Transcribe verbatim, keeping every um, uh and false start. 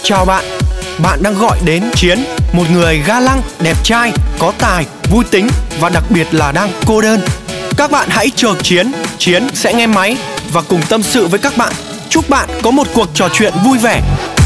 Chào bạn, bạn đang gọi đến Chiến, một người ga lăng, đẹp trai, có tài, vui tính và đặc biệt là đang cô đơn. Các bạn hãy chờ Chiến, Chiến sẽ nghe máy và cùng tâm sự với các bạn. Chúc bạn có một cuộc trò chuyện vui vẻ.